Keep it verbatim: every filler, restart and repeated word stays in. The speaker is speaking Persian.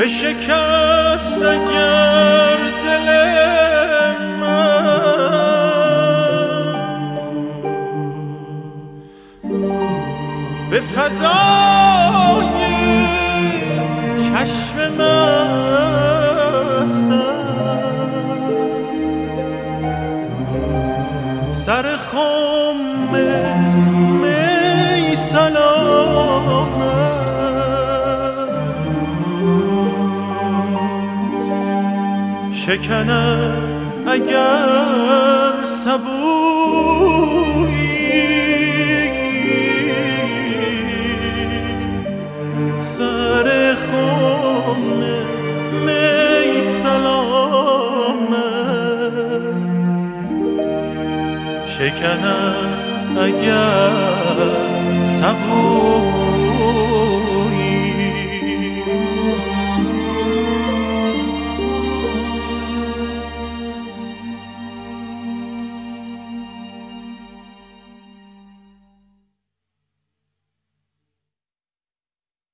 بشکست اگر دل من به فدای چشم مستم سر خم می سلامت شکند اگر سبویی سر خم می سلامت شکند اگر سبویی